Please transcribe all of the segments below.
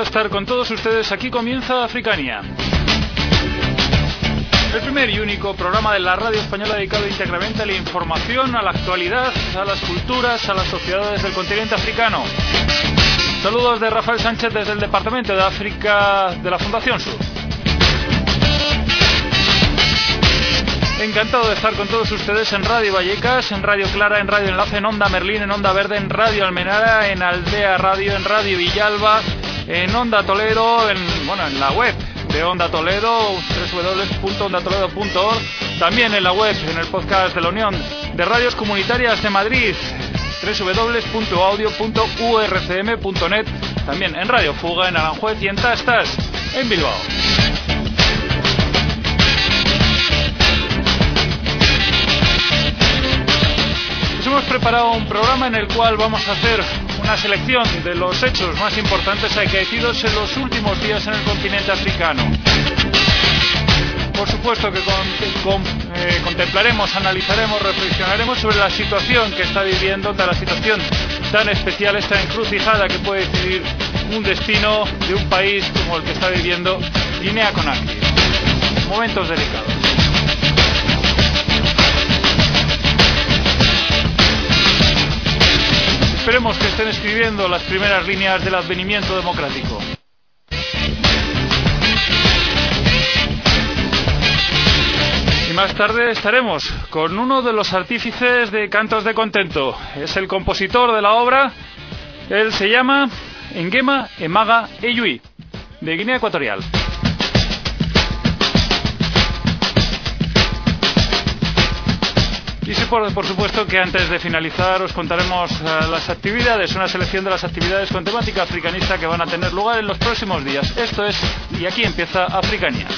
estar con todos ustedes. Aquí comienza Africania, el primer y único programa de la radio española dedicado íntegramente a la información, a la actualidad, a las culturas, a las sociedades del continente africano. Saludos de Rafael Sánchez desde el Departamento de África de la Fundación Sur. Encantado de estar con todos ustedes en Radio Vallecas, en Radio Clara, en Radio Enlace, en Onda Merlín, en Onda Verde, en Radio Almenara, en Aldea Radio, en Radio Villalba, en Onda Toledo, en la web de Onda Toledo, www.ondatoledo.org, también en la web, en el podcast de la Unión de Radios Comunitarias de Madrid, www.audio.urcm.net, también en Radio Fuga, en Aranjuez y en Tastas, en Bilbao. Hemos preparado un programa en el cual vamos a hacer una selección de los hechos más importantes acaecidos en los últimos días en el continente africano. Por supuesto que contemplaremos, analizaremos, reflexionaremos sobre la situación que está viviendo, la situación tan especial, esta encrucijada que puede decidir un destino de un país como el que está viviendo Guinea-Conakry. Momentos delicados. Esperemos que estén escribiendo las primeras líneas del advenimiento democrático. Y más tarde estaremos con uno de los artífices de Cantos de Contento. Es el compositor de la obra. Él se llama Nguema Emaga Eyui, de Guinea Ecuatorial. Y sí, por supuesto que antes de finalizar os contaremos las actividades, una selección de las actividades con temática africanista que van a tener lugar en los próximos días. Esto es, y aquí empieza Africania.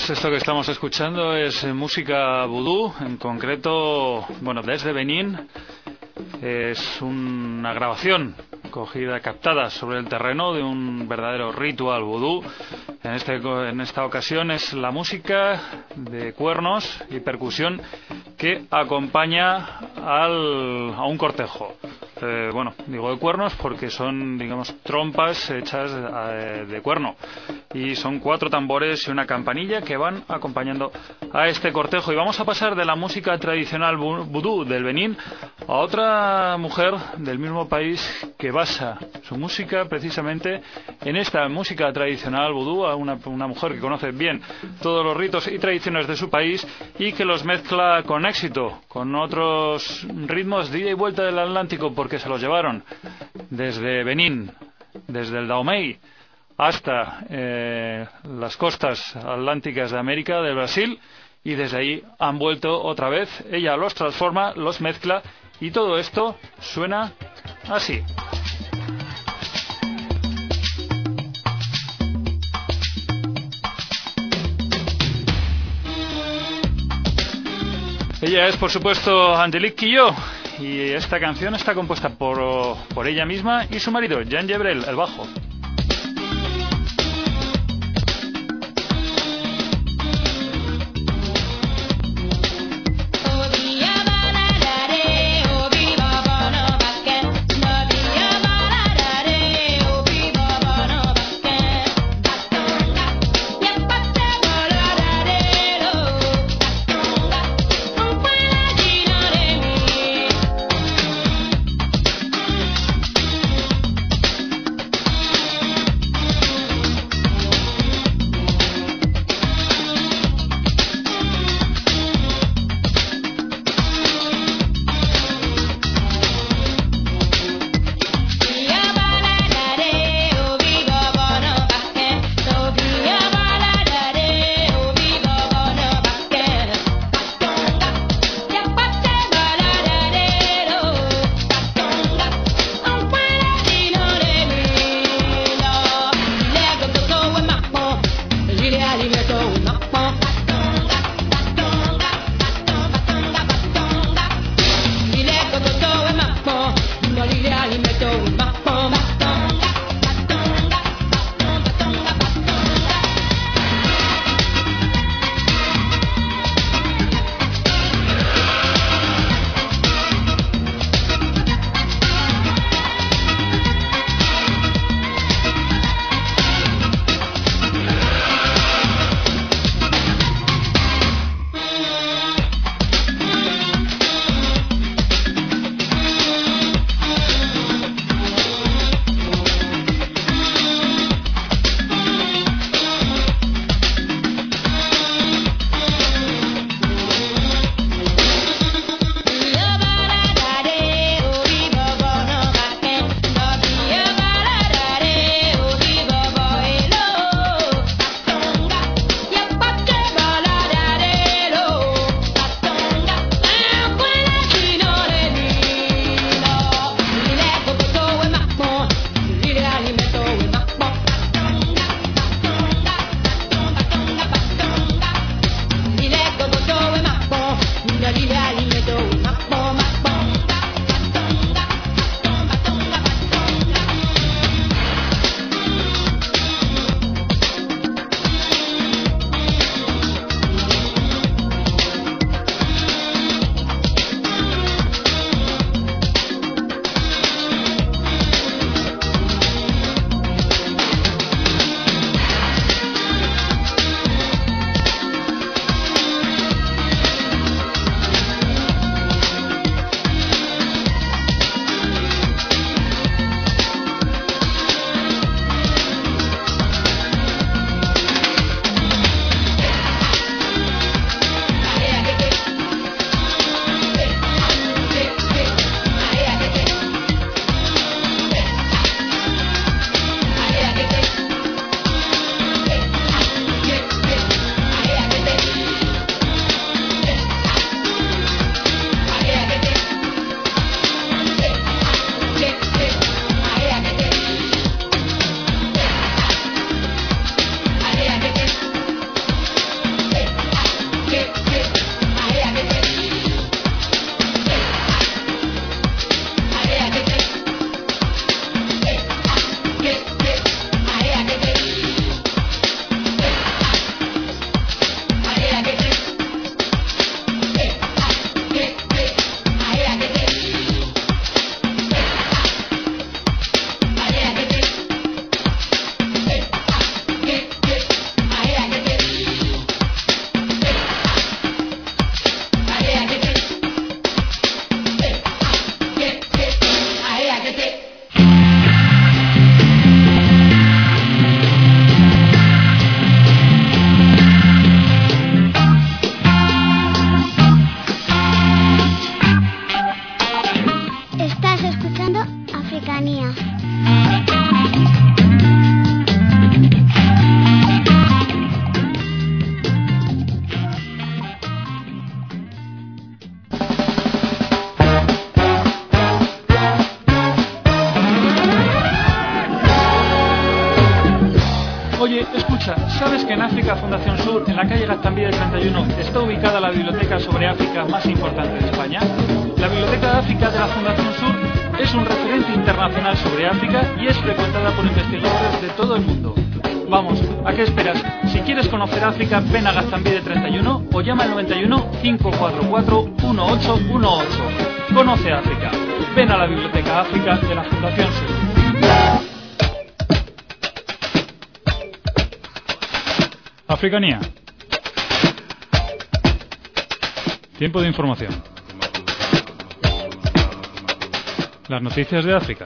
Pues esto que estamos escuchando es música vudú, en concreto, bueno, desde Benín. Es una grabación captada sobre el terreno de un verdadero ritual vudú. En esta ocasión es la música de cuernos y percusión que acompaña a un cortejo. Bueno, digo de cuernos porque son, digamos, trompas hechas de cuerno. Y son 4 tambores y una campanilla que van acompañando a este cortejo. Y vamos a pasar de la música tradicional vudú del Benín a otra mujer del mismo país que basa su música precisamente en esta música tradicional vudú, a una mujer que conoce bien todos los ritos y tradiciones de su país y que los mezcla con éxito con otros ritmos de ida y vuelta del Atlántico, porque se los llevaron desde Benín, desde el Dahomey hasta las costas atlánticas de América, de Brasil, y desde ahí han vuelto otra vez. Ella los transforma, los mezcla y todo esto suena así. Ella es, por supuesto, Angelique Kidjo, y esta canción está compuesta por ella misma y su marido, Jan Jebrel, el bajo. ¿Sabes que en África Fundación Sur, en la calle Gaztambide 31, está ubicada la biblioteca sobre África más importante de España? La Biblioteca de África de la Fundación Sur es un referente internacional sobre África y es frecuentada por investigadores de todo el mundo. Vamos, ¿a qué esperas? Si quieres conocer África, ven a Gaztambide 31 o llama al 91 544 1818. Conoce África. Ven a la Biblioteca África de la Fundación Sur. Africanía. Tiempo de información. Las noticias de África.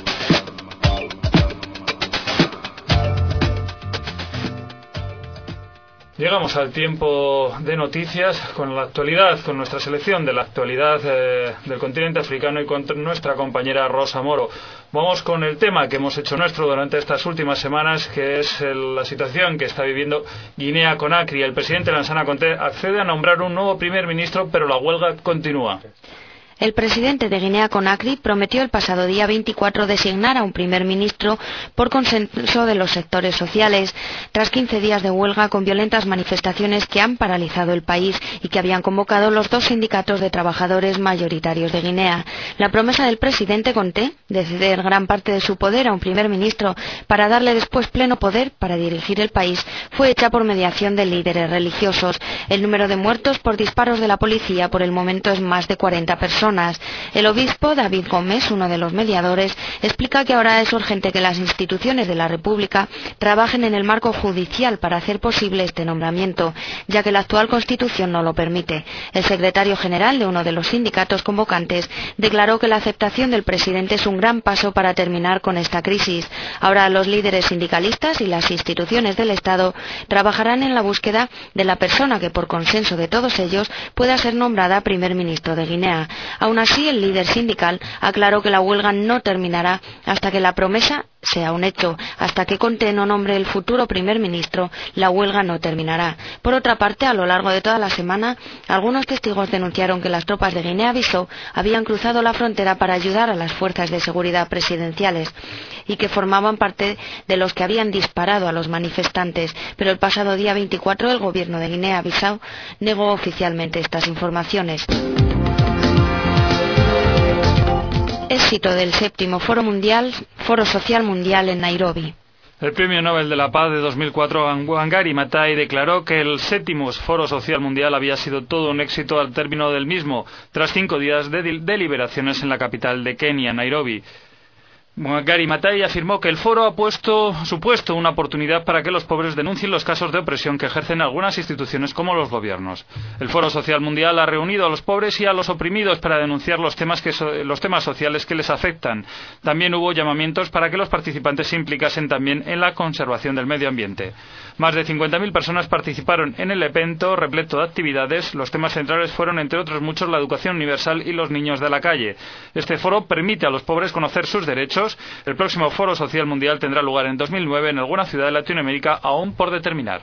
Llegamos al tiempo de noticias con la actualidad, con nuestra selección de la actualidad del continente africano y con nuestra compañera Rosa Moro. Vamos con el tema que hemos hecho nuestro durante estas últimas semanas, que es la situación que está viviendo Guinea-Conakry. El presidente Lansana Conté accede a nombrar un nuevo primer ministro, pero la huelga continúa. El presidente de Guinea-Conakry prometió el pasado día 24 designar a un primer ministro por consenso de los sectores sociales, tras 15 días de huelga con violentas manifestaciones que han paralizado el país y que habían convocado los dos sindicatos de trabajadores mayoritarios de Guinea. La promesa del presidente Conté de ceder gran parte de su poder a un primer ministro para darle después pleno poder para dirigir el país fue hecha por mediación de líderes religiosos. El número de muertos por disparos de la policía por el momento es más de 40 personas. El obispo David Gómez, uno de los mediadores, explica que ahora es urgente que las instituciones de la República trabajen en el marco judicial para hacer posible este nombramiento, ya que la actual Constitución no lo permite. El secretario general de uno de los sindicatos convocantes declaró que la aceptación del presidente es un gran paso para terminar con esta crisis. Ahora los líderes sindicalistas y las instituciones del Estado trabajarán en la búsqueda de la persona que, por consenso de todos ellos, pueda ser nombrada primer ministro de Guinea. Aún así, el líder sindical aclaró que la huelga no terminará hasta que la promesa sea un hecho. Hasta que Conté no nombre el futuro primer ministro, la huelga no terminará. Por otra parte, a lo largo de toda la semana, algunos testigos denunciaron que las tropas de Guinea-Bissau habían cruzado la frontera para ayudar a las fuerzas de seguridad presidenciales y que formaban parte de los que habían disparado a los manifestantes. Pero el pasado día 24 el gobierno de Guinea-Bissau negó oficialmente estas informaciones. Éxito del 7º Foro Social Mundial en Nairobi. El Premio Nobel de la Paz de 2004, Wangari Maathai, declaró que el 7º Foro Social Mundial había sido todo un éxito al término del mismo, tras 5 días de deliberaciones en la capital de Kenia, Nairobi. Wangari Maathai afirmó que el foro ha supuesto una oportunidad para que los pobres denuncien los casos de opresión que ejercen algunas instituciones como los gobiernos. El Foro Social Mundial ha reunido a los pobres y a los oprimidos para denunciar los temas sociales que les afectan. También hubo llamamientos para que los participantes se implicasen también en la conservación del medio ambiente. Más de 50.000 personas participaron en el evento repleto de actividades. Los temas centrales fueron, entre otros muchos, la educación universal y los niños de la calle. Este foro permite a los pobres conocer sus derechos. El próximo Foro Social Mundial tendrá lugar en 2009 en alguna ciudad de Latinoamérica aún por determinar.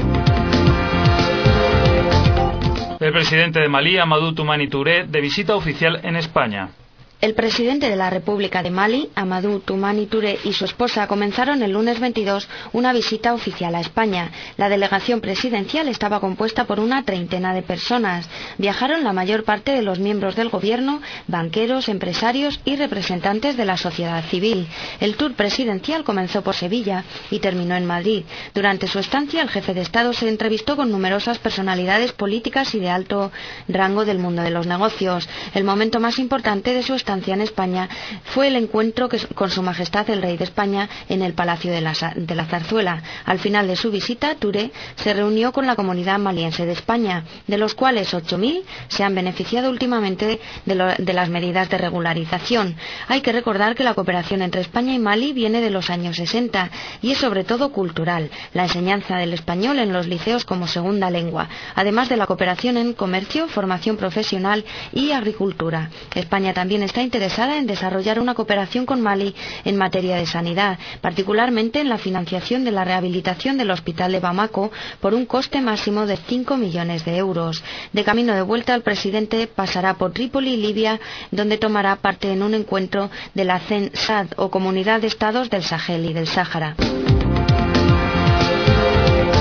El presidente de Malí, Amadou Toumani Touré, de visita oficial en España. El presidente de la República de Mali, Amadou Toumani Touré, y su esposa comenzaron el lunes 22 una visita oficial a España. La delegación presidencial estaba compuesta por una treintena de personas. Viajaron la mayor parte de los miembros del gobierno, banqueros, empresarios y representantes de la sociedad civil. El tour presidencial comenzó por Sevilla y terminó en Madrid. Durante su estancia, el jefe de Estado se entrevistó con numerosas personalidades políticas y de alto rango del mundo de los negocios. El momento más importante de su estancia en España fue el encuentro con Su Majestad el Rey de España en el Palacio de la Zarzuela. Al final de su visita, Touré se reunió con la comunidad maliense de España, de los cuales 8.000 se han beneficiado últimamente de las medidas de regularización. Hay que recordar que la cooperación entre España y Mali viene de los años 60 y es sobre todo cultural, la enseñanza del español en los liceos como segunda lengua, además de la cooperación en comercio, formación profesional y agricultura. España también está interesada en desarrollar una cooperación con Mali en materia de sanidad, particularmente en la financiación de la rehabilitación del hospital de Bamako por un coste máximo de 5 millones de euros. De camino de vuelta, el presidente pasará por Trípoli, Libia, donde tomará parte en un encuentro de la CEN-SAD o Comunidad de Estados del Sahel y del Sáhara.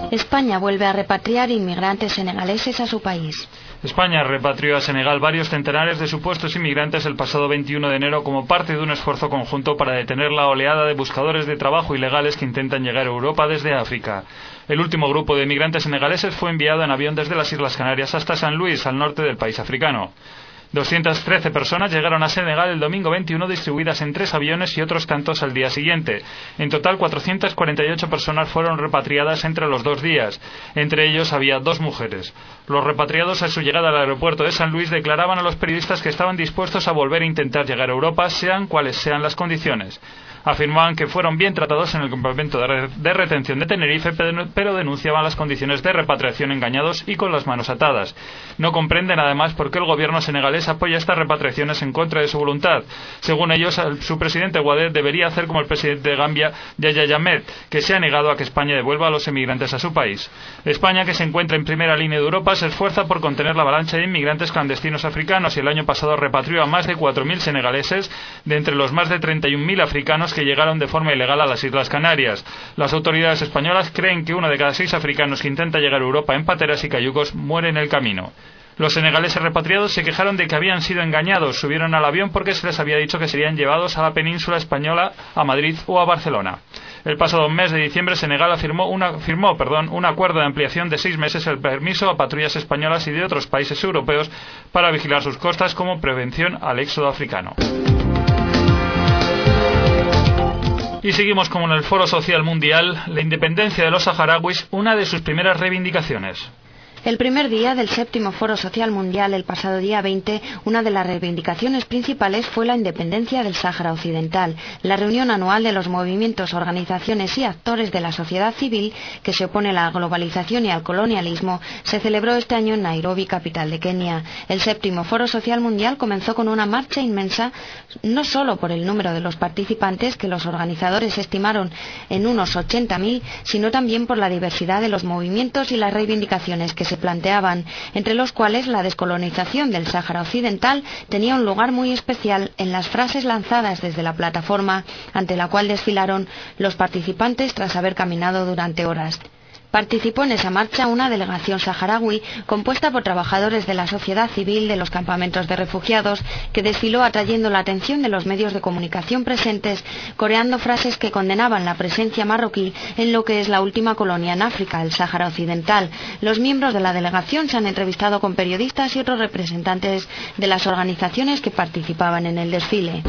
España vuelve a repatriar inmigrantes senegaleses a su país. España repatrió a Senegal varios centenares de supuestos inmigrantes el pasado 21 de enero como parte de un esfuerzo conjunto para detener la oleada de buscadores de trabajo ilegales que intentan llegar a Europa desde África. El último grupo de inmigrantes senegaleses fue enviado en avión desde las Islas Canarias hasta San Luis, al norte del país africano. 213 personas llegaron a Senegal el domingo 21, distribuidas en 3 aviones y otros tantos al día siguiente. En total, 448 personas fueron repatriadas entre los 2 días. Entre ellos había 2 mujeres. Los repatriados, a su llegada al aeropuerto de San Luis, declaraban a los periodistas que estaban dispuestos a volver a intentar llegar a Europa, sean cuales sean las condiciones. Afirmaban que fueron bien tratados en el campamento de retención de Tenerife, pero denunciaban las condiciones de repatriación engañados y con las manos atadas. No comprenden además por qué el gobierno senegalés apoya estas repatriaciones en contra de su voluntad. Según ellos, su presidente Ouattara debería hacer como el presidente de Gambia, Yahya Jammeh, que se ha negado a que España devuelva a los emigrantes a su país. España, que se encuentra en primera línea de Europa, se esfuerza por contener la avalancha de inmigrantes clandestinos africanos y el año pasado repatrió a más de 4.000 senegaleses de entre los más de 31.000 africanos que llegaron de forma ilegal a las Islas Canarias. Las autoridades españolas creen que 1 de cada 6 africanos que intenta llegar a Europa en pateras y cayucos muere en el camino. Los senegaleses repatriados se quejaron de que habían sido engañados, subieron al avión porque se les había dicho que serían llevados a la península española, a Madrid o a Barcelona. El pasado mes de diciembre, Senegal firmó un acuerdo de ampliación de 6 meses el permiso a patrullas españolas y de otros países europeos para vigilar sus costas como prevención al éxodo africano. Y seguimos como en el Foro Social Mundial, la independencia de los saharauis, una de sus primeras reivindicaciones. El primer día del 7º Foro Social Mundial, el pasado día 20, una de las reivindicaciones principales fue la independencia del Sáhara Occidental. La reunión anual de los movimientos, organizaciones y actores de la sociedad civil que se opone a la globalización y al colonialismo se celebró este año en Nairobi, capital de Kenia. El 7º Foro Social Mundial comenzó con una marcha inmensa, no solo por el número de los participantes, que los organizadores estimaron en unos 80.000, sino también por la diversidad de los movimientos y las reivindicaciones que se planteaban, entre los cuales la descolonización del Sáhara Occidental tenía un lugar muy especial en las frases lanzadas desde la plataforma ante la cual desfilaron los participantes tras haber caminado durante horas. Participó en esa marcha una delegación saharaui compuesta por trabajadores de la sociedad civil de los campamentos de refugiados que desfiló atrayendo la atención de los medios de comunicación presentes, coreando frases que condenaban la presencia marroquí en lo que es la última colonia en África, el Sáhara Occidental. Los miembros de la delegación se han entrevistado con periodistas y otros representantes de las organizaciones que participaban en el desfile.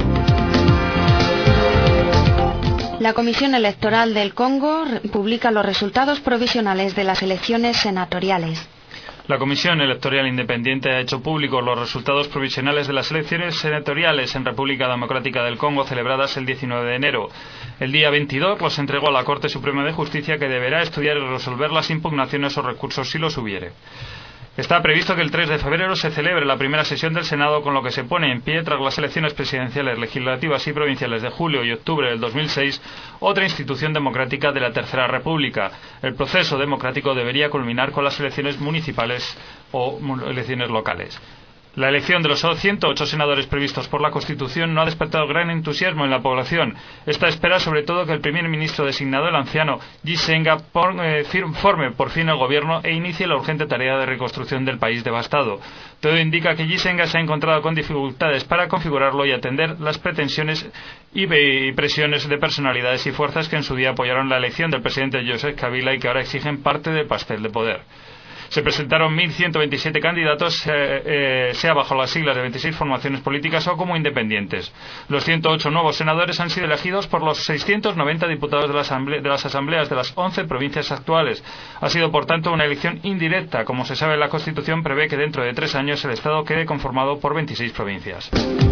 La Comisión Electoral del Congo publica los resultados provisionales de las elecciones senatoriales. La Comisión Electoral Independiente ha hecho públicos los resultados provisionales de las elecciones senatoriales en República Democrática del Congo celebradas el 19 de enero. El día 22 los entregó a la Corte Suprema de Justicia, que deberá estudiar y resolver las impugnaciones o recursos si los hubiere. Está previsto que el 3 de febrero se celebre la primera sesión del Senado, con lo que se pone en pie, tras las elecciones presidenciales, legislativas y provinciales de julio y octubre del 2006, otra institución democrática de la Tercera República. El proceso democrático debería culminar con las elecciones municipales o elecciones locales. La elección de los 108 senadores previstos por la Constitución no ha despertado gran entusiasmo en la población. Esta espera sobre todo que el primer ministro designado, el anciano Gisenga, forme por fin el gobierno e inicie la urgente tarea de reconstrucción del país devastado. Todo indica que Gisenga se ha encontrado con dificultades para configurarlo y atender las pretensiones y presiones de personalidades y fuerzas que en su día apoyaron la elección del presidente Joseph Kabila y que ahora exigen parte del pastel de poder. Se presentaron 1.127 candidatos, sea bajo las siglas de 26 formaciones políticas o como independientes. Los 108 nuevos senadores han sido elegidos por los 690 diputados de las asambleas de las 11 provincias actuales. Ha sido, por tanto, una elección indirecta. Como se sabe, la Constitución prevé que dentro de 3 años el Estado quede conformado por 26 provincias.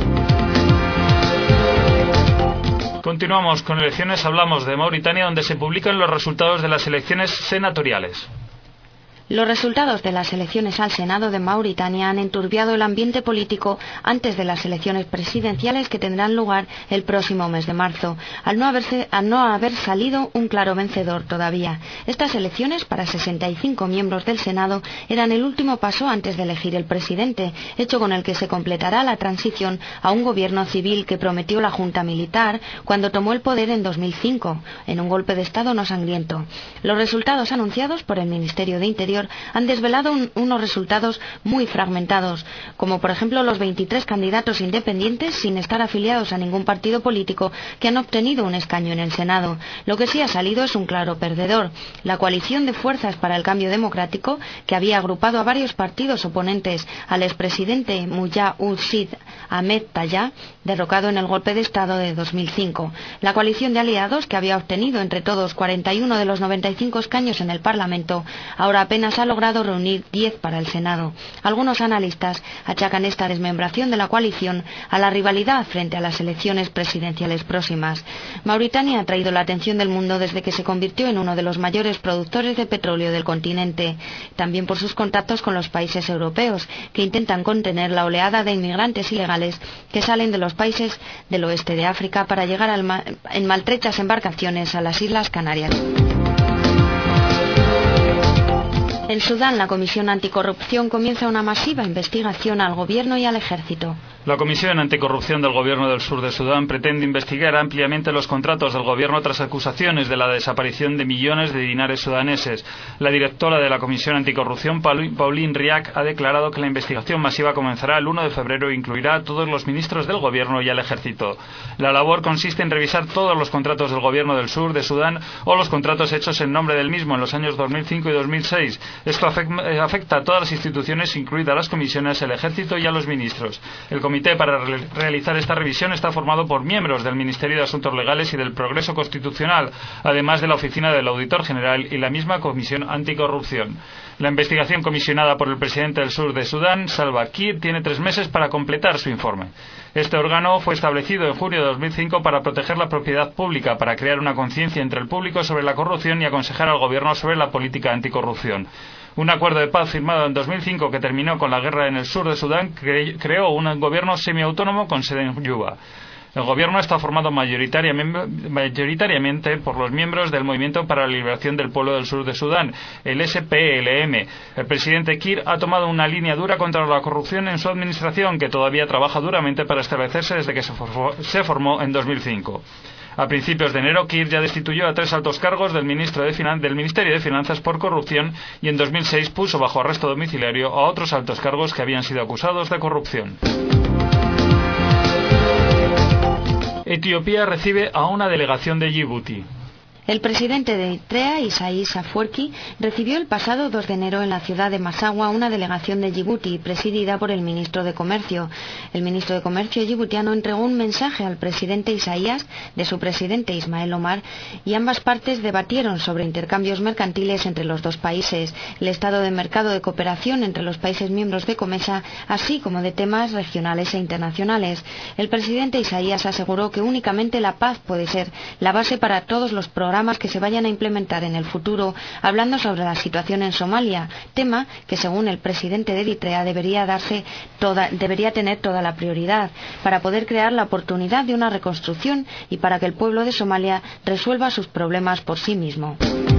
Continuamos con elecciones. Hablamos de Mauritania, donde se publican los resultados de las elecciones senatoriales. Los resultados de las elecciones al Senado de Mauritania han enturbiado el ambiente político antes de las elecciones presidenciales que tendrán lugar el próximo mes de marzo, al no haber salido un claro vencedor todavía. Estas elecciones para 65 miembros del Senado eran el último paso antes de elegir el presidente, hecho con el que se completará la transición a un gobierno civil que prometió la Junta Militar cuando tomó el poder en 2005, en un golpe de Estado no sangriento. Los resultados anunciados por el Ministerio de Interior han desvelado unos resultados muy fragmentados, como por ejemplo los 23 candidatos independientes sin estar afiliados a ningún partido político que han obtenido un escaño en el Senado. Lo que sí ha salido es un claro perdedor. La coalición de Fuerzas para el Cambio Democrático, que había agrupado a varios partidos oponentes al expresidente Mullah Sid Ahmed Taya, derrocado en el golpe de Estado de 2005. La coalición de aliados, que había obtenido entre todos 41 de los 95 escaños en el Parlamento, ahora apenas ha logrado reunir 10 para el Senado. Algunos analistas achacan esta desmembración de la coalición a la rivalidad frente a las elecciones presidenciales próximas. Mauritania ha traído la atención del mundo desde que se convirtió en uno de los mayores productores de petróleo del continente, también por sus contactos con los países europeos, que intentan contener la oleada de inmigrantes ilegales que salen de los países del oeste de África para llegar en maltrechas embarcaciones a las Islas Canarias. En Sudán, la Comisión Anticorrupción comienza una masiva investigación al gobierno y al ejército. La Comisión Anticorrupción del Gobierno del Sur de Sudán pretende investigar ampliamente los contratos del gobierno tras acusaciones de la desaparición de millones de dinares sudaneses. La directora de la Comisión Anticorrupción, Pauline Riac, ha declarado que la investigación masiva comenzará el 1 de febrero e incluirá a todos los ministros del gobierno y al ejército. La labor consiste en revisar todos los contratos del Gobierno del Sur de Sudán o los contratos hechos en nombre del mismo en los años 2005 y 2006. Esto afecta a todas las instituciones, incluidas las comisiones, el ejército y a los ministros. El comité para realizar esta revisión está formado por miembros del Ministerio de Asuntos Legales y del Progreso Constitucional, además de la Oficina del Auditor General y la misma Comisión Anticorrupción. La investigación comisionada por el presidente del sur de Sudán, Salva Kiir, tiene 3 meses para completar su informe. Este órgano fue establecido en junio de 2005 para proteger la propiedad pública, para crear una conciencia entre el público sobre la corrupción y aconsejar al gobierno sobre la política anticorrupción. Un acuerdo de paz firmado en 2005 que terminó con la guerra en el sur de Sudán creó un gobierno semiautónomo con sede en Yuba. El gobierno está formado mayoritariamente por los miembros del Movimiento para la Liberación del Pueblo del Sur de Sudán, el SPLM. El presidente Kiir ha tomado una línea dura contra la corrupción en su administración, que todavía trabaja duramente para establecerse desde que se formó en 2005. A principios de enero, Kiir ya destituyó a 3 altos cargos del Ministerio de Finanzas por corrupción y en 2006 puso bajo arresto domiciliario a otros altos cargos que habían sido acusados de corrupción. Etiopía recibe a una delegación de Yibuti. El presidente de Eritrea, Isaías Afwerki, recibió el pasado 2 de enero en la ciudad de Massawa una delegación de Yibuti, presidida por el ministro de Comercio. El ministro de Comercio yibutiano entregó un mensaje al presidente Isaías de su presidente Ismael Omar y ambas partes debatieron sobre intercambios mercantiles entre los dos países, el estado de mercado de cooperación entre los países miembros de COMESA, así como de temas regionales e internacionales. El presidente Isaías aseguró que únicamente la paz puede ser la base para todos los programas que se vayan a implementar en el futuro, hablando sobre la situación en Somalia, tema que según el presidente de Eritrea debería tener toda la prioridad para poder crear la oportunidad de una reconstrucción y para que el pueblo de Somalia resuelva sus problemas por sí mismo.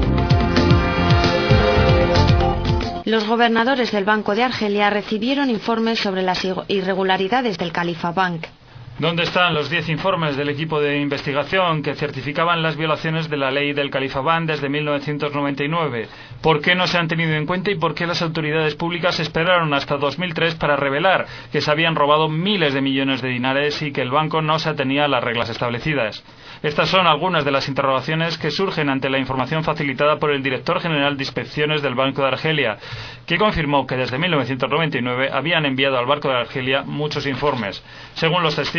Los gobernadores del Banco de Argelia recibieron informes sobre las irregularidades del Khalifa Bank. ¿Dónde están los 10 informes del equipo de investigación que certificaban las violaciones de la ley del Califabán desde 1999? ¿Por qué no se han tenido en cuenta y por qué las autoridades públicas esperaron hasta 2003 para revelar que se habían robado miles de millones de dinares y que el banco no se atenía a las reglas establecidas? Estas son algunas de las interrogaciones que surgen ante la información facilitada por el director general de inspecciones del Banco de Argelia, que confirmó que desde 1999 habían enviado al Banco de Argelia muchos informes. Según los testigos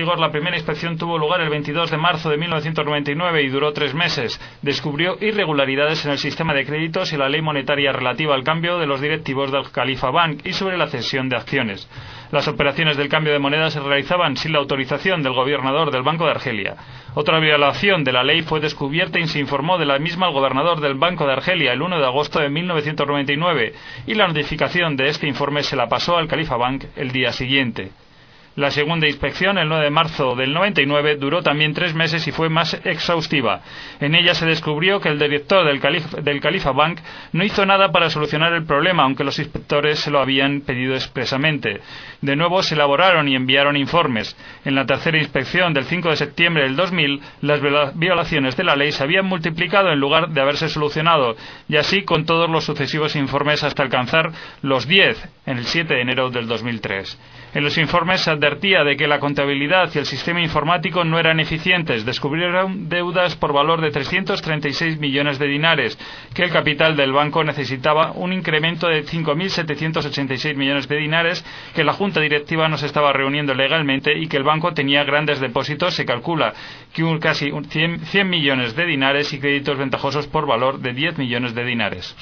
vigor la primera inspección tuvo lugar el 22 de marzo de 1999 y duró 3 meses. Descubrió irregularidades en el sistema de créditos y la ley monetaria relativa al cambio de los directivos del Khalifa Bank y sobre la cesión de acciones. Las operaciones del cambio de moneda se realizaban sin la autorización del gobernador del Banco de Argelia. Otra violación de la ley fue descubierta y se informó de la misma al gobernador del Banco de Argelia el 1 de agosto de 1999 y la notificación de este informe se la pasó al Khalifa Bank el día siguiente. La segunda inspección, el 9 de marzo del 99, duró también 3 meses y fue más exhaustiva. En ella se descubrió que el director del Khalifa Bank no hizo nada para solucionar el problema, aunque los inspectores se lo habían pedido expresamente. De nuevo se elaboraron y enviaron informes. En la tercera inspección del 5 de septiembre del 2000, las violaciones de la ley se habían multiplicado en lugar de haberse solucionado, y así con todos los sucesivos informes hasta alcanzar los 10 en el 7 de enero del 2003. En los informes se advertía de que la contabilidad y el sistema informático no eran eficientes. Descubrieron deudas por valor de 336 millones de dinares, que el capital del banco necesitaba un incremento de 5.786 millones de dinares, que la junta directiva no se estaba reuniendo legalmente y que el banco tenía grandes depósitos. Se calcula que casi 100 millones de dinares y créditos ventajosos por valor de 10 millones de dinares.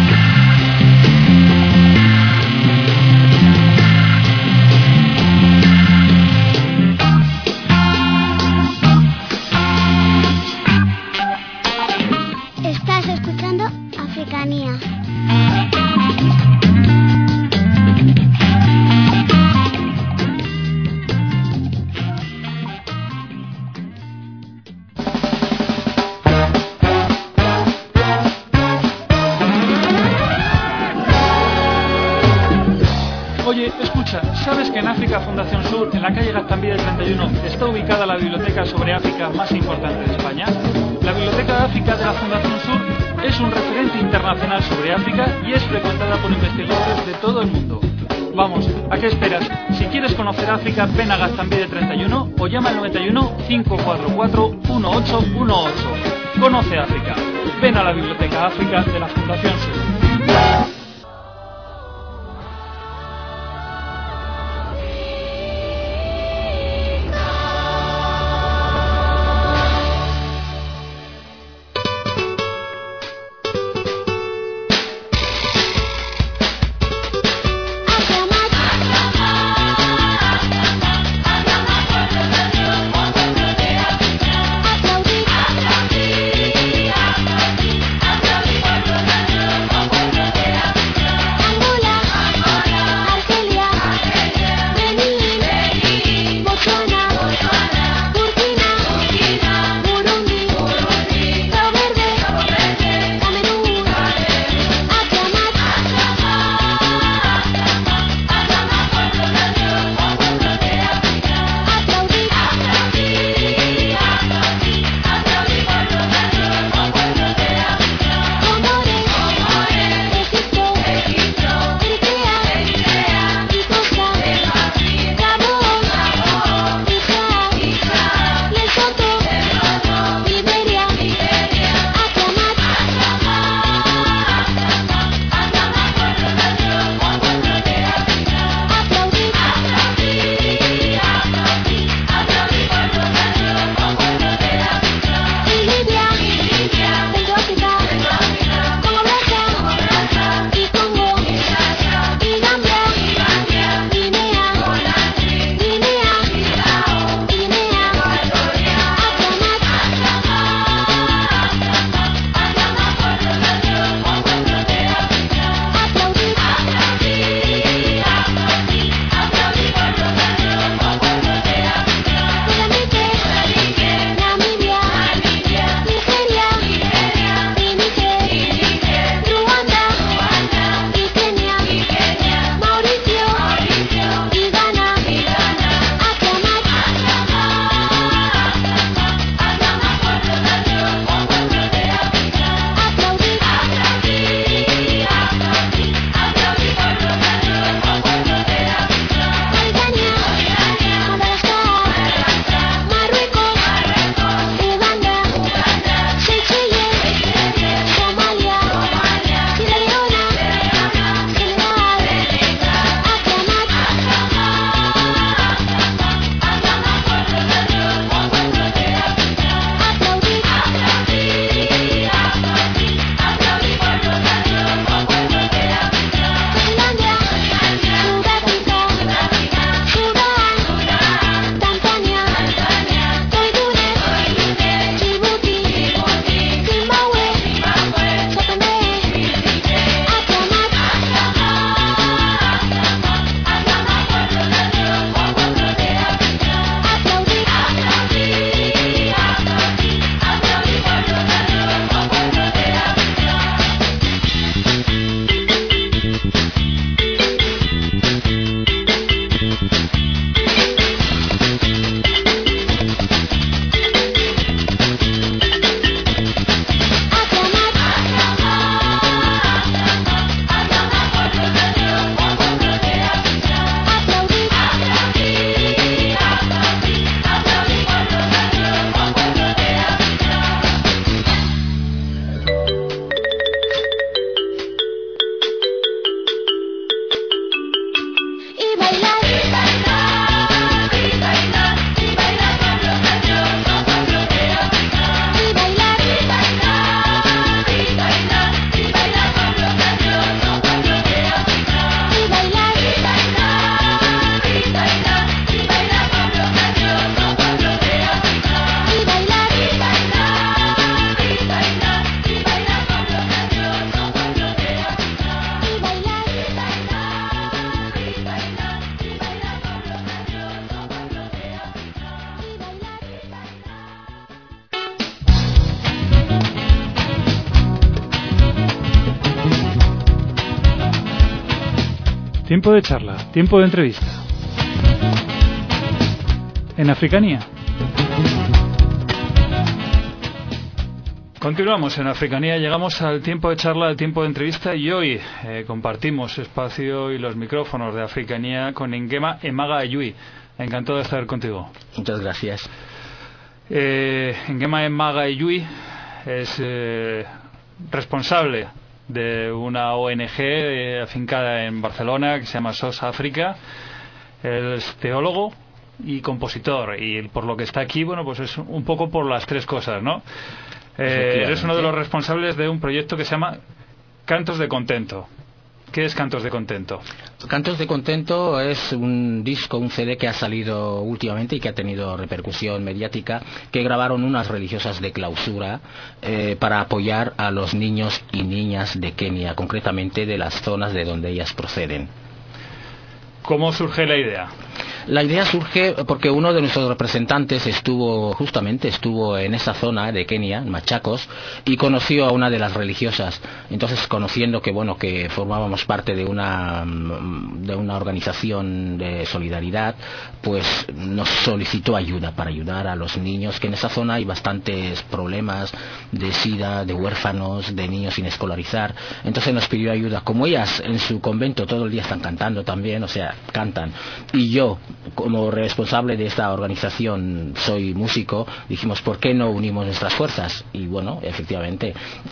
Africanía. Oye, escucha, ¿sabes que en África Fundación Sur, en la calle Gaztambide 31, está ubicada la biblioteca sobre África más importante de España? La Biblioteca de África de la Fundación Sur es un referente internacional sobre África y es frecuentada por investigadores de todo el mundo. Vamos, ¿a qué esperas? Si quieres conocer África, ven a Gaztambide 31 o llama al 91 544 1818. Conoce África. Ven a la Biblioteca África de la Fundación Sur. Tiempo de charla, tiempo de entrevista. En Africanía. Continuamos en Africanía, llegamos al tiempo de charla, al tiempo de entrevista, y hoy compartimos espacio y los micrófonos de Africanía con Nguema Emaga Ayui. Encantado de estar contigo. Muchas gracias. Nguema Emaga Ayui es responsable de una ONG afincada en Barcelona que se llama SOS África. Él es teólogo y compositor, y por lo que está aquí, bueno, pues es un poco por las tres cosas, ¿no? Eres uno de los responsables de un proyecto que se llama Cantos de Contento. ¿Qué es Cantos de Contento? Cantos de Contento es un disco, un CD que ha salido últimamente y que ha tenido repercusión mediática, que grabaron unas religiosas de clausura para apoyar a los niños y niñas de Kenia, concretamente de las zonas de donde ellas proceden. ¿Cómo surge la idea? La idea surge porque uno de nuestros representantes estuvo en esa zona de Kenia, en Machakos, y conoció a una de las religiosas. Entonces, conociendo que formábamos parte de una organización de solidaridad, pues nos solicitó ayuda para ayudar a los niños, que en esa zona hay bastantes problemas de sida, de huérfanos, de niños sin escolarizar. Entonces nos pidió ayuda. Como ellas en su convento todo el día están cantando también, o sea, cantan, y yo, como responsable de esta organización, soy músico, dijimos, ¿por qué no unimos nuestras fuerzas? Y bueno, efectivamente,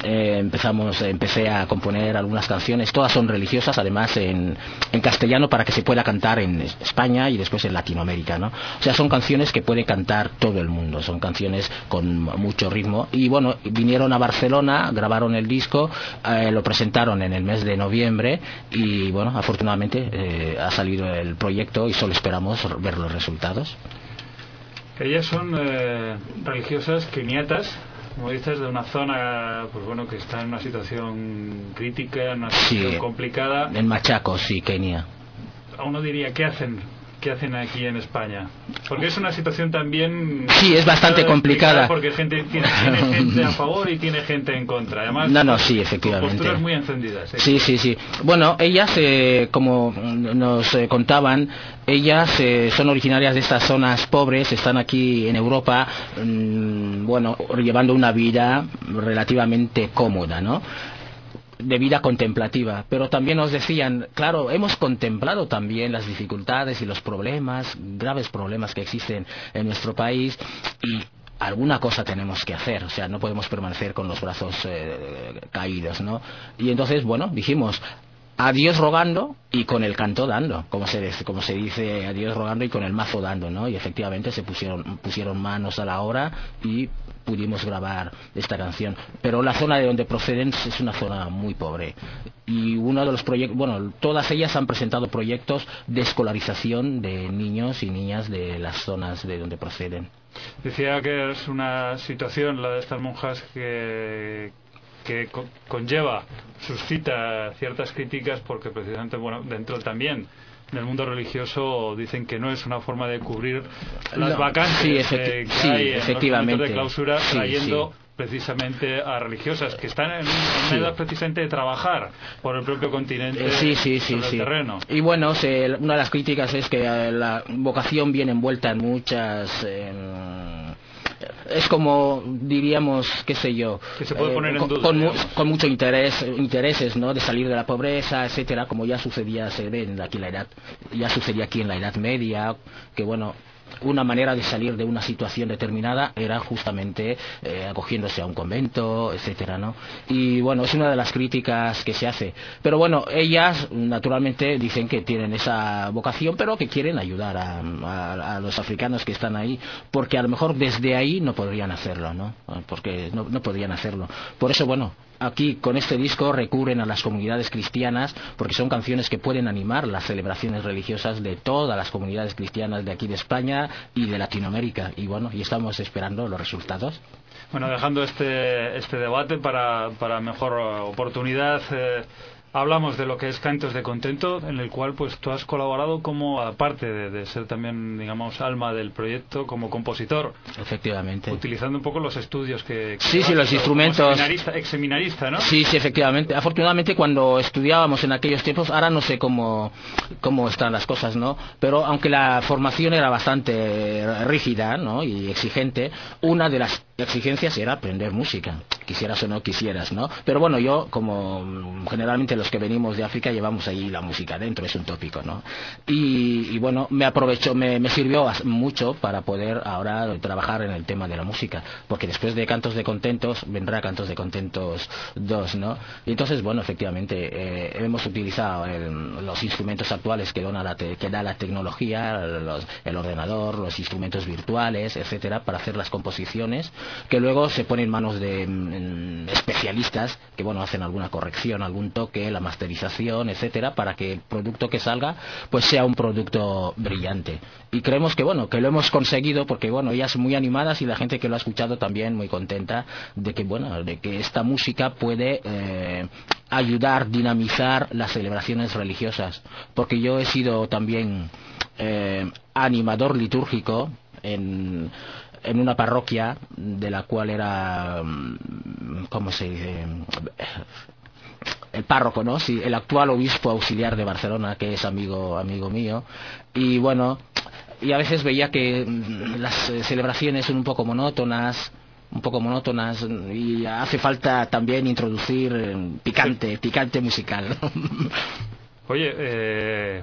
empecé a componer algunas canciones, todas son religiosas, además en castellano, para que se pueda cantar en España y después en Latinoamérica, ¿no? O sea, son canciones que puede cantar todo el mundo, son canciones con mucho ritmo. Y bueno, vinieron a Barcelona, grabaron el disco, lo presentaron en el mes de noviembre, y bueno, afortunadamente ha salido el proyecto y solo esperamos ver los resultados. Ellas son religiosas keniatas, como dices, de una zona, pues bueno, que está en una situación crítica, en una situación complicada. En Machakos, sí, Kenia. Uno diría, ¿qué hacen aquí en España? Porque es una situación también... Sí, es bastante complicada. Porque tiene gente a favor y tiene gente en contra. Además, sí, efectivamente. Posturas muy encendidas. Sí. Bueno, ellas, como nos contaban, ellas son originarias de estas zonas pobres, están aquí en Europa, llevando una vida relativamente cómoda, ¿no? De vida contemplativa, pero también nos decían, claro, hemos contemplado también las dificultades y los problemas, graves problemas que existen en nuestro país, y alguna cosa tenemos que hacer, o sea, no podemos permanecer con los brazos caídos, ¿no? Y entonces, bueno, dijimos, a Dios rogando y con el canto dando, como se dice, a Dios rogando y con el mazo dando, ¿no? Y efectivamente se pusieron manos a la obra y pudimos grabar esta canción. Pero la zona de donde proceden es una zona muy pobre. Y uno de los proyectos, todas ellas han presentado proyectos de escolarización de niños y niñas de las zonas de donde proceden. Decía que es una situación, la de estas monjas, que suscita ciertas críticas, porque precisamente, dentro también del mundo religioso dicen que no es una forma de cubrir las vacantes que hay en los momentos de clausura, trayendo precisamente a religiosas que están en una edad precisamente de trabajar por el propio continente, sobre el terreno. Y bueno, una de las críticas es que la vocación viene envuelta en muchas... es como, diríamos, qué sé yo, que se puede poner en duda, con mucho intereses, ¿no?, de salir de la pobreza, etcétera, como ya sucedía, ya sucedía aquí en la Edad Media, que bueno, una manera de salir de una situación determinada era justamente acogiéndose a un convento, etcétera, ¿no? Y bueno, es una de las críticas que se hace. Pero bueno, ellas naturalmente dicen que tienen esa vocación, pero que quieren ayudar a los africanos que están ahí, porque a lo mejor desde ahí no podrían hacerlo, ¿no? Porque no podrían hacerlo. Por eso, bueno, aquí con este disco recurren a las comunidades cristianas, porque son canciones que pueden animar las celebraciones religiosas de todas las comunidades cristianas de aquí de España y de Latinoamérica, y bueno, y estamos esperando los resultados. Bueno, dejando este debate para mejor oportunidad, hablamos de lo que es Cantos de Contento, en el cual pues tú has colaborado como, aparte de ser también, digamos, alma del proyecto, como compositor. Efectivamente. Utilizando un poco los estudios que sí, los instrumentos. Ex seminarista, ¿no? Sí, efectivamente. Afortunadamente cuando estudiábamos en aquellos tiempos, ahora no sé cómo están las cosas, ¿no? Pero aunque la formación era bastante rígida, ¿no? Y exigente, una de las exigencias era aprender música, quisieras o no quisieras, ¿no? Pero bueno, yo, como generalmente los que venimos de África llevamos ahí la música dentro, es un tópico, ¿no? Y bueno, me sirvió mucho para poder ahora trabajar en el tema de la música, porque después de Cantos de Contentos vendrá Cantos de Contentos 2, ¿no? Y entonces, bueno, efectivamente hemos utilizado los instrumentos actuales que da la tecnología, el ordenador, los instrumentos virtuales, etcétera, para hacer las composiciones, que luego se ponen en manos de especialistas que, bueno, hacen alguna corrección, algún toque, la masterización, etcétera, para que el producto que salga pues sea un producto brillante. Y creemos que, bueno, que lo hemos conseguido, porque, bueno, ellas muy animadas y la gente que lo ha escuchado también muy contenta de que, bueno, de que esta música puede ayudar, dinamizar las celebraciones religiosas, porque yo he sido también animador litúrgico en una parroquia de la cual era, ¿cómo se dice?, el párroco, ¿no? Sí, el actual obispo auxiliar de Barcelona, que es amigo mío. Y bueno, y a veces veía que las celebraciones son un poco monótonas, y hace falta también introducir picante musical. Oye,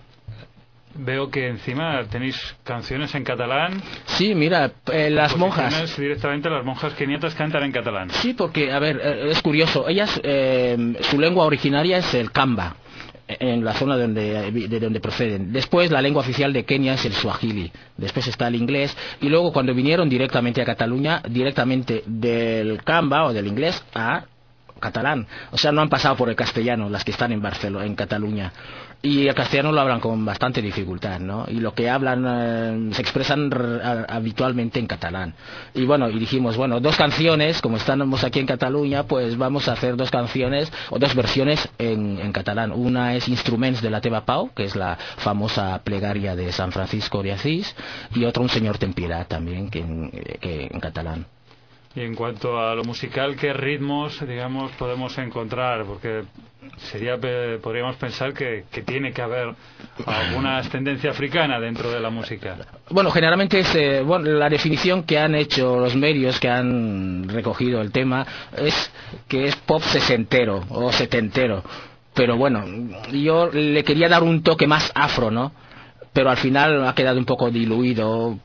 veo que encima tenéis canciones en catalán. Sí, mira, las monjas. Directamente las monjas keniatas cantan en catalán. Sí, porque, a ver, es curioso. Ellas, su lengua originaria es el Kamba, en la zona de donde proceden. Después la lengua oficial de Kenia es el Swahili. Después está el inglés. Y luego cuando vinieron directamente a Cataluña, directamente del Kamba o del inglés a catalán. O sea, no han pasado por el castellano las que están en Barcelona, en Cataluña. Y el castellano lo hablan con bastante dificultad, ¿no? Y lo que hablan se expresan habitualmente en catalán. Y bueno, y dijimos, bueno, 2 canciones, como estamos aquí en Cataluña, pues vamos a hacer 2 canciones o 2 versiones en catalán. Una es Instruments de la Teva Pau, que es la famosa plegaria de San Francisco de Asís, y otra Un Señor ten piedad también, que en catalán. Y en cuanto a lo musical, ¿qué ritmos, digamos, podemos encontrar? Porque podríamos pensar que tiene que haber alguna ascendencia africana dentro de la música. Bueno, generalmente es la definición que han hecho los medios que han recogido el tema es que es pop sesentero o setentero. Pero bueno, yo le quería dar un toque más afro, ¿no? Pero al final ha quedado un poco diluido.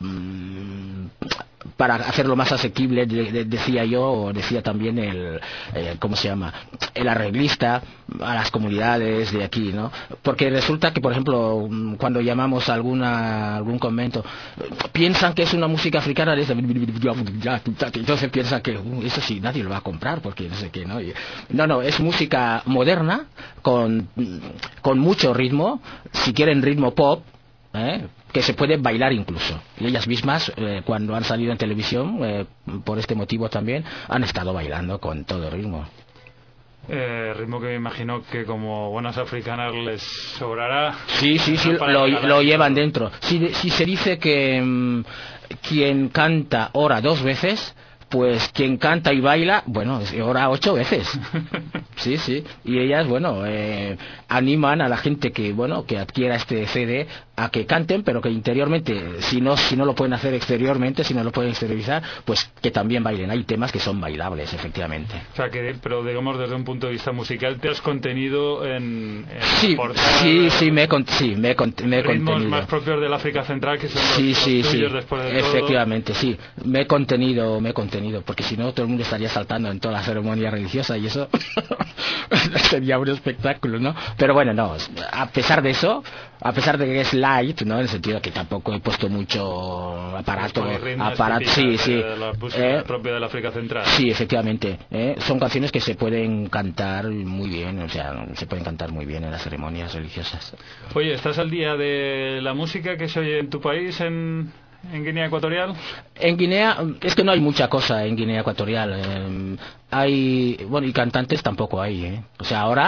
Para hacerlo más asequible, decía yo, o decía también ¿cómo se llama?, el arreglista a las comunidades de aquí, ¿no? Porque resulta que, por ejemplo, cuando llamamos a algún convento, piensan que es una música africana, entonces piensan que eso sí, nadie lo va a comprar, porque no sé qué, ¿no? No, es música moderna, con mucho ritmo, si quieren ritmo pop, que se puede bailar incluso. Y ellas mismas, cuando han salido en televisión, por este motivo también, han estado bailando con todo ritmo. Ritmo que me imagino que como buenas africanas les sobrará. Sí, lo llevan dentro. Si se dice que quien canta ora 2 veces, pues quien canta y baila, bueno, ora 8 veces. Sí. Y ellas, bueno, animan a la gente que adquiera este CD a que canten, pero que interiormente, si no lo pueden hacer exteriormente, si no lo pueden exteriorizar, pues que también bailen. Hay temas que son bailables, efectivamente. O sea, pero digamos desde un punto de vista musical, ¿te has contenido en sí, me he contenido. Ritmos más propios del África Central, que son los tuyos después de efectivamente, todo. Sí. Me he contenido, porque si no todo el mundo estaría saltando en toda la ceremonia religiosa y eso sería un espectáculo, ¿no? Pero bueno, no, a pesar de eso, a pesar de que es light, ¿no? En el sentido de que tampoco he puesto mucho aparato, sí, la música propia del África Central. Sí, efectivamente, son canciones que se pueden cantar muy bien, o sea, se pueden cantar muy bien en las ceremonias religiosas. Oye, ¿estás al día de la música que se oye en tu país, en Guinea Ecuatorial? En Guinea, es que no hay mucha cosa en Guinea Ecuatorial. Y cantantes tampoco hay, O sea, ahora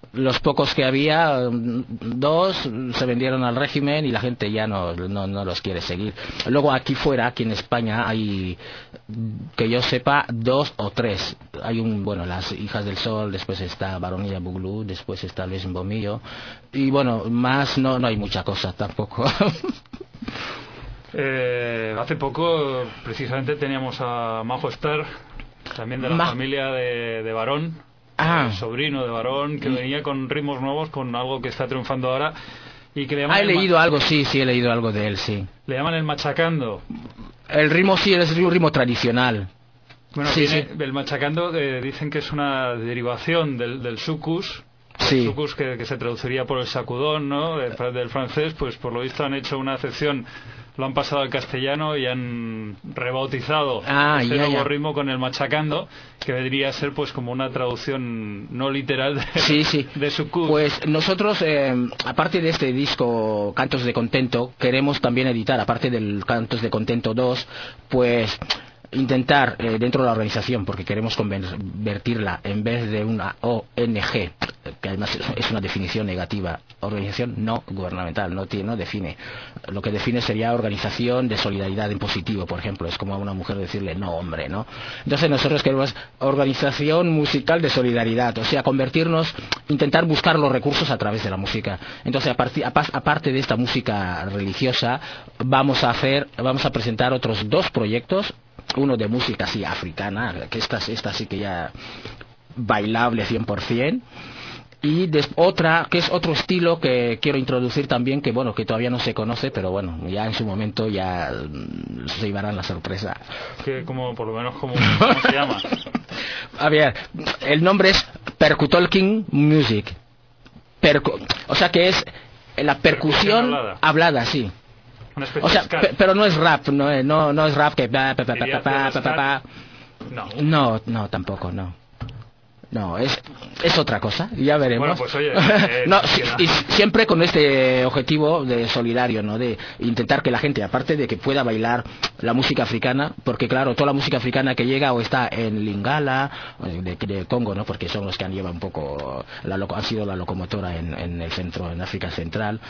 los pocos que había, 2 se vendieron al régimen y la gente ya no los quiere seguir. Luego aquí fuera, aquí en España, hay, que yo sepa, 2 o 3. Hay las Hijas del Sol, después está Baronía Buglú, después está Luis Mbomillo, y bueno, más no hay mucha cosa tampoco. Hace poco precisamente teníamos a Majo Ester, también de la familia de Barón, sobrino de Barón, que venía con ritmos nuevos, con algo que está triunfando ahora y que le llaman... he leído algo, sí, he leído algo de él, sí. Le llaman el machacando. El ritmo sí, es un ritmo tradicional. Bueno, el machacando dicen que es una derivación del sucus. Sí. Sucus que se traduciría por el sacudón, ¿no? Del francés, pues por lo visto han hecho una acepción, lo han pasado al castellano y han rebautizado nuevo ritmo con el machacando, que vendría a ser pues como una traducción no literal de sucus. Pues nosotros, aparte de este disco Cantos de Contento, queremos también editar, aparte del Cantos de Contento 2, pues intentar dentro de la organización, porque queremos convertirla, en vez de una ONG, que además es una definición negativa, organización no gubernamental, no define. Lo que define sería organización de solidaridad en positivo, por ejemplo. Es como a una mujer decirle no hombre, ¿no? Entonces nosotros queremos organización musical de solidaridad, o sea, convertirnos, intentar buscar los recursos a través de la música. Entonces, aparte de esta música religiosa, vamos a presentar otros 2 proyectos. Uno de música así africana, que esta sí que ya bailable 100%, y otra que es otro estilo que quiero introducir también, que todavía no se conoce, pero bueno, ya en su momento ya se llevarán la sorpresa. ¿Cómo se llama? A ver, el nombre es Percutalking Music. O sea que es la percusión hablada, sí. O sea, pero no es rap, no es rap que no, tampoco, no, es otra cosa, ya veremos. Bueno, pues oye, y siempre con este objetivo de solidario, ¿no? De intentar que la gente, aparte de que pueda bailar la música africana, porque claro, toda la música africana que llega o está en Lingala, de Congo, ¿no? Porque son los que han llevado un poco, han sido la locomotora en el centro, en África Central.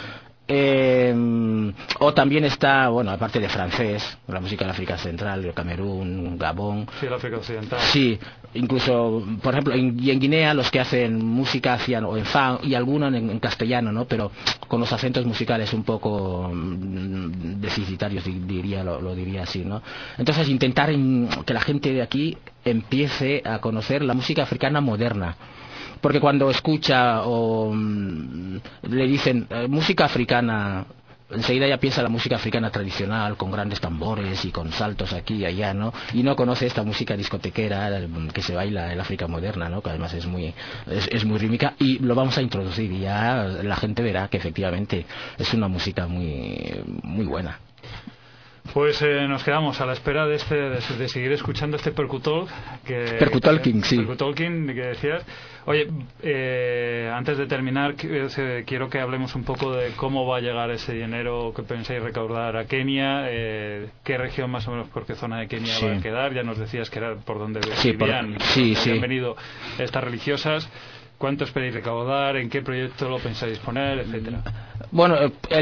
O también está, aparte de francés, la música de África Central, de Camerún, Gabón. Sí, el África Occidental. Sí, incluso, por ejemplo, en Guinea los que hacen música hacían o en fa y algunos en castellano, ¿no? Pero con los acentos musicales un poco deficitarios, lo diría así, ¿no? Entonces intentar que la gente de aquí empiece a conocer la música africana moderna. Porque cuando escucha o le dicen música africana, enseguida ya piensa la música africana tradicional, con grandes tambores y con saltos aquí y allá, ¿no? Y no conoce esta música discotequera que se baila en la África moderna, ¿no? Que además es muy rítmica, y lo vamos a introducir y ya la gente verá que efectivamente es una música muy, muy buena. Pues nos quedamos a la espera de seguir escuchando este Percutalking, sí. Percutalking que decías. Oye, antes de terminar, quiero que hablemos un poco de cómo va a llegar ese dinero que pensáis recaudar a Kenia, qué región más o menos, por qué zona de Kenia va a quedar. Ya nos decías que era por donde vivían, han venido estas religiosas. ¿Cuánto esperáis recaudar? ¿En qué proyecto lo pensáis poner? Etcétera. Bueno,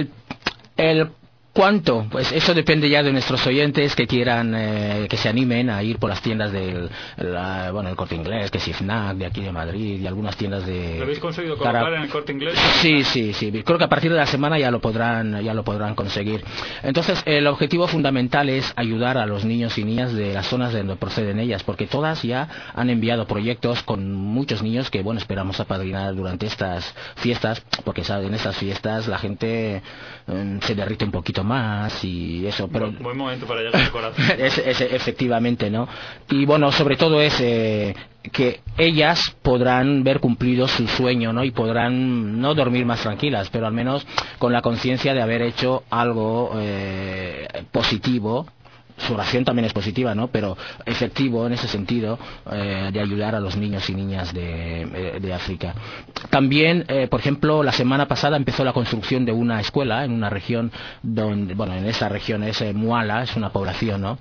el ¿cuánto? Pues eso depende ya de nuestros oyentes que quieran, que se animen a ir por las tiendas el Corte Inglés, que es FNAC de aquí de Madrid y algunas tiendas de... ¿Lo habéis conseguido colocar en el Corte Inglés? Sí. Creo que a partir de la semana ya lo podrán conseguir. Entonces, el objetivo fundamental es ayudar a los niños y niñas de las zonas de donde proceden ellas, porque todas ya han enviado proyectos con muchos niños que, esperamos apadrinar durante estas fiestas, porque en estas fiestas la gente se derrite un poquito más y eso, pero buen momento para llegar al corazón. Efectivamente, ¿no? Y sobre todo es que ellas podrán ver cumplido su sueño, ¿no? Y podrán no dormir más tranquilas, pero al menos con la conciencia de haber hecho algo positivo. Su oración también es positiva, ¿no? Pero efectivo en ese sentido, de ayudar a los niños y niñas de África. También, por ejemplo, la semana pasada empezó la construcción de una escuela en una región donde, en esa región es Muala, es una población, ¿no?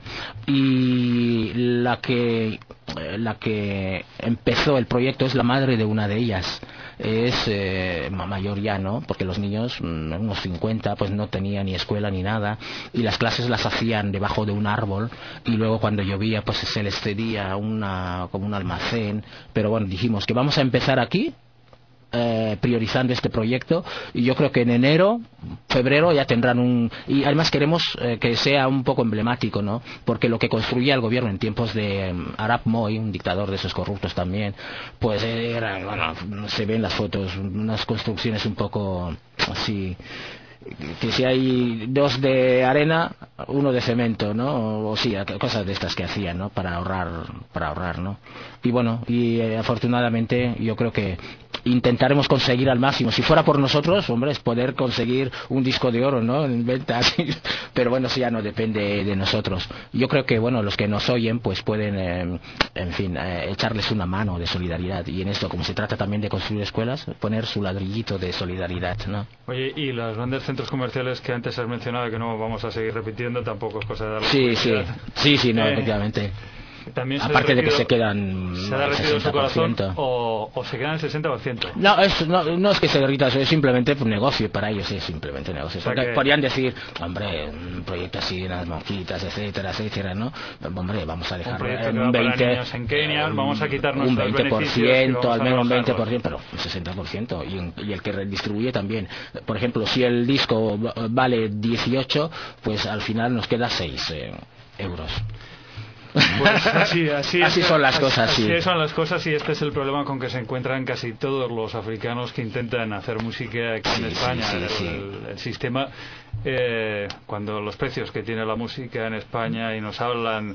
Y la que empezó el proyecto es la madre de una de ellas. es mayor ya, ¿no? Porque los niños, unos 50, pues no tenían ni escuela ni nada, y las clases las hacían debajo de un árbol, y luego cuando llovía pues se les cedía como un almacén. Pero bueno, dijimos que vamos a empezar aquí, priorizando este proyecto, y yo creo que en enero, febrero ya tendrán y además queremos que sea un poco emblemático, ¿no? Porque lo que construía el gobierno en tiempos de Arap Moi, un dictador de esos corruptos también, pues se ven las fotos, unas construcciones un poco así, que si hay 2 de arena, 1 de cemento, ¿no? O sí, cosas de estas que hacían, ¿no? Para ahorrar, ¿no? Y bueno, afortunadamente yo creo que intentaremos conseguir al máximo. Si fuera por nosotros, hombre, es poder conseguir un disco de oro, ¿no? En ventas. Pero bueno, eso ya no depende de nosotros. Yo creo que, bueno, los que nos oyen, pues pueden, en fin, echarles una mano de solidaridad. Y en esto, como se trata también de construir escuelas, poner su ladrillito de solidaridad, ¿no? Oye, y los grandes centros comerciales que antes has mencionado, que no vamos a seguir repitiendo, tampoco es cosa de darle publicidad. Sí, no, efectivamente. También aparte de que se quedan ¿se ha derretido su corazón o se quedan el 60%? No es que se derrita, es simplemente un negocio para ellos, es simplemente negocio. O sea, porque podrían decir, hombre, un proyecto así, unas monjitas, etcétera, ¿no? Hombre, vamos a dejar un 20%. Para niños en Kenia, vamos a quitarnos un 20%, al menos un 20%, pero un 60%. Y el que redistribuye también. Por ejemplo, si el disco vale 18, pues al final nos queda 6 euros. Pues así son las cosas. Así son las cosas, y este es el problema con que se encuentran casi todos los africanos que intentan hacer música aquí en España. El sistema, cuando los precios que tiene la música en España, y nos hablan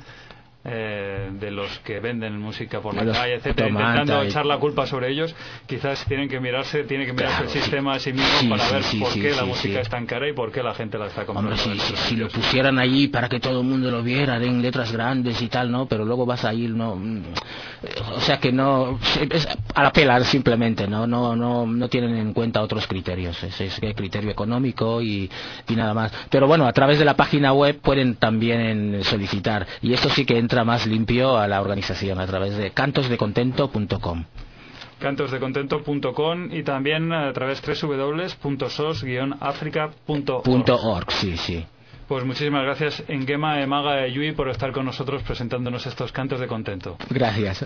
de los que venden música por la calle, etcétera, intentando echar la culpa sobre ellos, quizás tiene que mirarse el sistema a sí mismo para ver por qué la música es tan cara y por qué la gente la está comprando. Hombre, si lo pusieran allí para que todo el mundo lo viera en letras grandes y tal, ¿no? Pero luego vas a ir, ¿no? O sea que no, es a la pela simplemente, no tienen en cuenta otros criterios, es el criterio económico y nada más. Pero bueno, a través de la página web pueden también solicitar, y esto sí que entra más limpio a la organización, a través de cantosdecontento.com. Cantosdecontento.com, y también a través www.sos-africa.org. Sí. Pues muchísimas gracias, Nguema Emaga Yui, por estar con nosotros presentándonos estos Cantos de Contento. Gracias.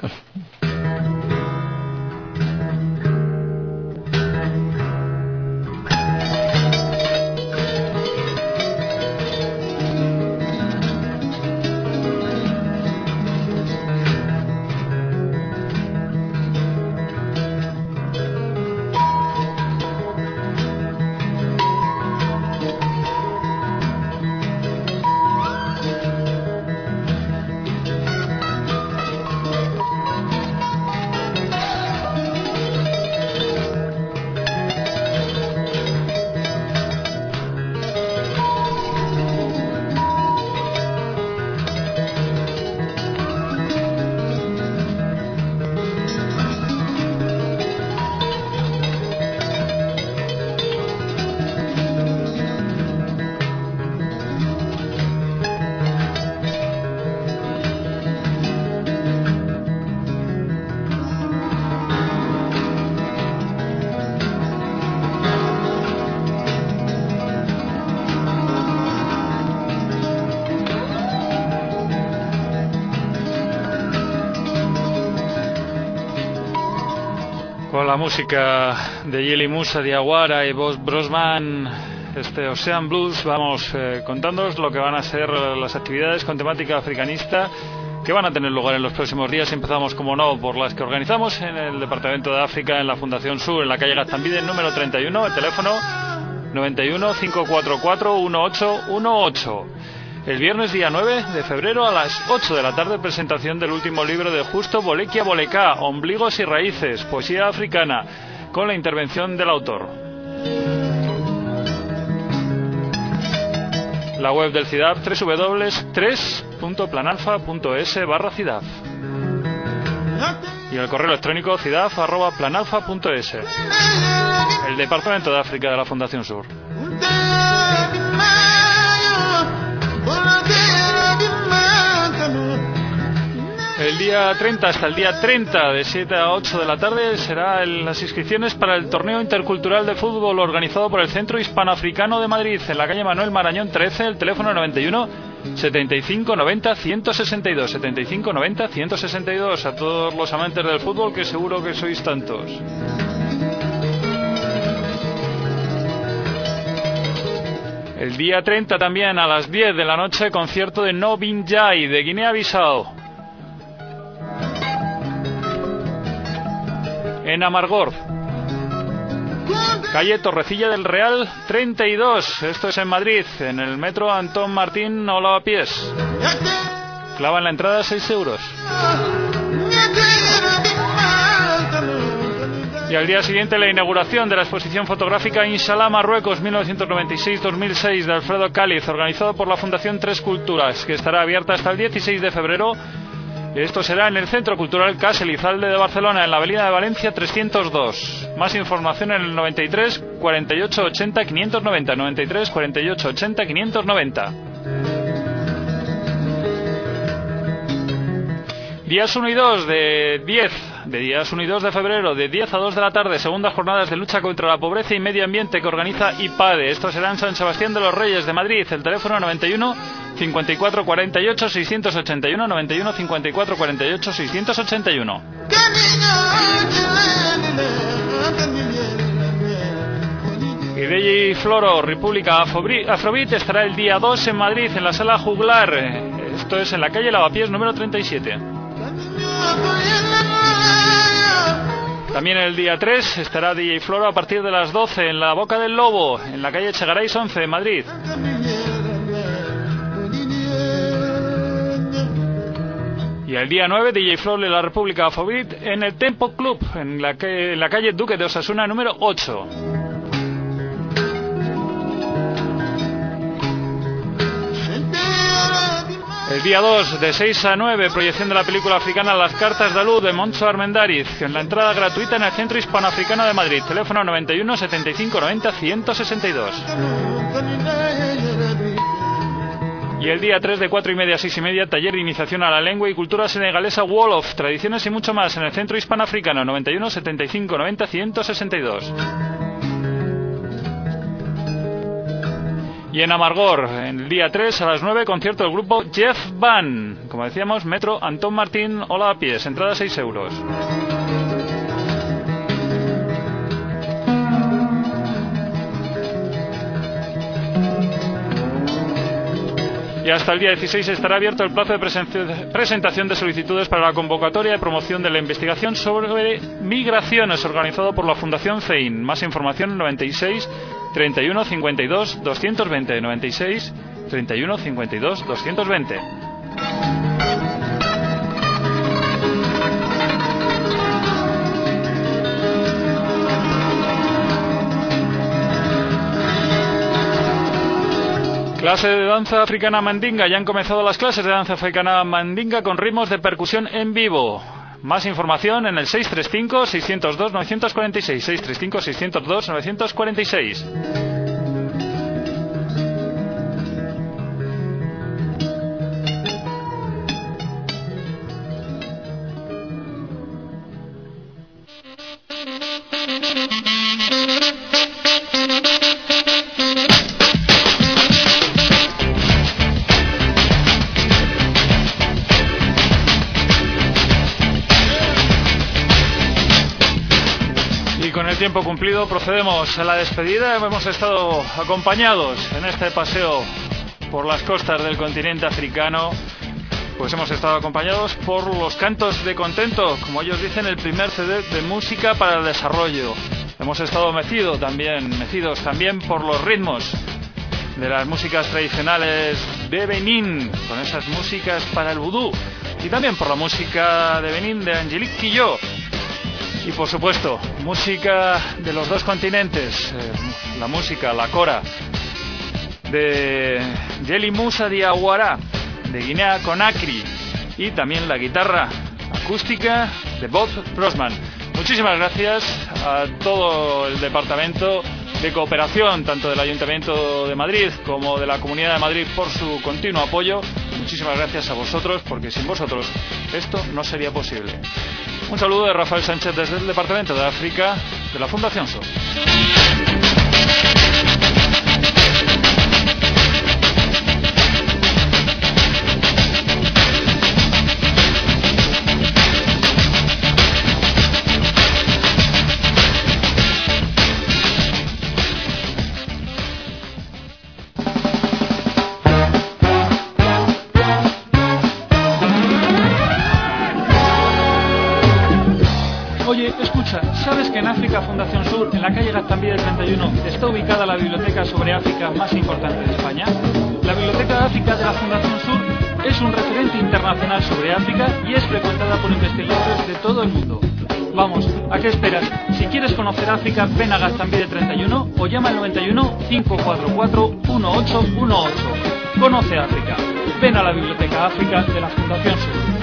Con la música de Yili Musa, Diawara y Boss Brosman, Ocean Blues, vamos contándoos lo que van a ser las actividades con temática africanista que van a tener lugar en los próximos días. Empezamos, como no, por las que organizamos en el Departamento de África, en la Fundación Sur, en la calle Gaztambide, número 31, el teléfono 91 544 1818. El viernes día 9 de febrero a las 8 de la tarde, presentación del último libro de Justo Bolekia Boleka, Ombligos y Raíces, poesía africana, con la intervención del autor. La web del CIDAF, www.3.planalfa.es/CIDAF. Y el correo electrónico cidaf@planalfa.es. El Departamento de África de la Fundación Sur. El día día 30 hasta el día 30 de 7 a 8 de la tarde serán las inscripciones para el torneo intercultural de fútbol organizado por el Centro Hispanoafricano de Madrid en la calle Manuel Marañón 13, el teléfono 91 75 90 162 75 90 162. A todos los amantes del fútbol, que seguro que sois tantos. El día 30 también a las 10 de la noche, concierto de Nobinjay de Guinea-Bissau. En Amargor, calle Torrecilla del Real 32, esto es en Madrid, en el metro Antón Martín o Lavapiés. Clavan la entrada 6 euros. Y al día siguiente la inauguración de la exposición fotográfica Inshallah Marruecos 1996-2006 de Alfredo Cáliz, organizado por la Fundación Tres Culturas, que estará abierta hasta el 16 de febrero. Esto será en el Centro Cultural Cas Elizalde de Barcelona, en la Avenida de Valencia 302. Más información en el 93 48 80 590, 93 48 80 590. Días 1 y 2 de días 1 y 2 de febrero, de 10 a 2 de la tarde, segundas jornadas de lucha contra la pobreza y medio ambiente que organiza IPADE. Esto será en San Sebastián de los Reyes de Madrid, el teléfono 91 54 48 681, 91 54 48 681. Y DJ Floro, República Afrobeat, estará el día 2 en Madrid, en la Sala Juglar. Esto es en la calle Lavapiés número 37. También el día 3 estará DJ Floro a partir de las 12 en la Boca del Lobo, en la calle Chegaray 11 de Madrid. Y el día 9 DJ Floro de la República Afrobeat en el Tempo Club, en la calle Duque de Osasuna número 8. El día 2, de 6 a 9, proyección de la película africana Las Cartas de Luz de Moncho Armendáriz, en la entrada gratuita en el Centro Hispanoafricano de Madrid, teléfono 91 75 90 162. Y el día 3, de 4 y media a 6 y media, taller de iniciación a la lengua y cultura senegalesa Wolof, tradiciones y mucho más, en el Centro Hispanoafricano, 91 75 90 162. Y en Amargor, en el día 3 a las 9, concierto del grupo Jeff Van. Como decíamos, metro Antón Martín o Lavapiés, entrada 6 euros. Y hasta el día 16 estará abierto el plazo de presentación de solicitudes para la convocatoria de promoción de la investigación sobre migraciones organizado por la Fundación CEIN. Más información en 96 31 52 220, 96 31 52 220. Clase de danza africana mandinga. Ya han comenzado las clases de danza africana mandinga con ritmos de percusión en vivo. Más información en el 635 602 946, 635 602 946. Con el tiempo cumplido procedemos a la despedida. Hemos estado acompañados en este paseo por las costas del continente africano. Pues hemos estado acompañados por los cantos de contento, como ellos dicen, el primer CD de música para el desarrollo. Hemos estado mecidos también por los ritmos de las músicas tradicionales de Benín, con esas músicas para el vudú, y también por la música de Benín de Angelique Quillot. Y por supuesto, música de los dos continentes, la música, la cora de Yeli Musa Diawara, de Guinea Conakry, y también la guitarra acústica de Bob Brosman. Muchísimas gracias a todo el departamento de cooperación, tanto del Ayuntamiento de Madrid como de la Comunidad de Madrid, por su continuo apoyo. Muchísimas gracias a vosotros, porque sin vosotros esto no sería posible. Un saludo de Rafael Sánchez desde el Departamento de África de la Fundación SUR. Oye, escucha, ¿sabes que en África Fundación SUR, en la calle Gaztambide 31, está ubicada la biblioteca sobre África más importante de España? La Biblioteca de África de la Fundación SUR es un referente internacional sobre África y es frecuentada por investigadores de todo el mundo. Vamos, ¿a qué esperas? Si quieres conocer África, ven a Gaztambide 31 o llama al 91 544 1818. Conoce África. Ven a la Biblioteca África de la Fundación SUR.